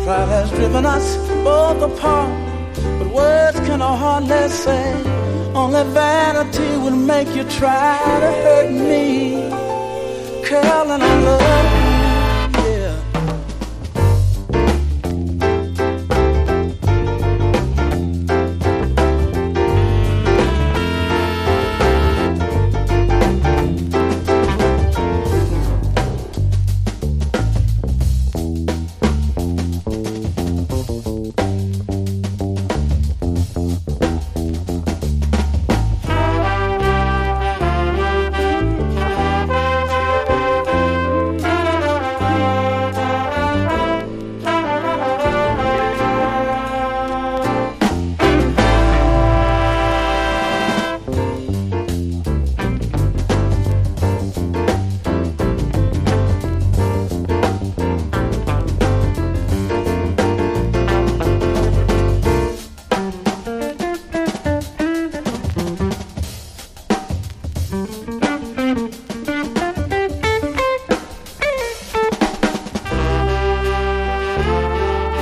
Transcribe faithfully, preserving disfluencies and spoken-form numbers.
Pride has driven us both apart, but words can hardly say. Only vanity will make you try to hurt me. Girl, and I love